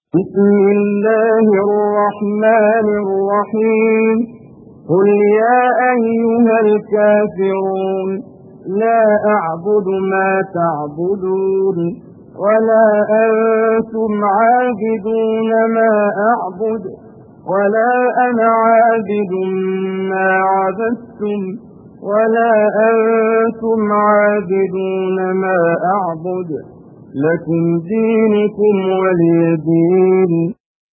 بسم الله الرحمن الرحيم. قل يا أيها الكافرون لا أعبد ما تعبدون ولا أنتم عابدون ما أعبد ولا أنا عابد ما عبدتم ولا أنتم عابدون ما أعبد لكم دينكم ولي دين.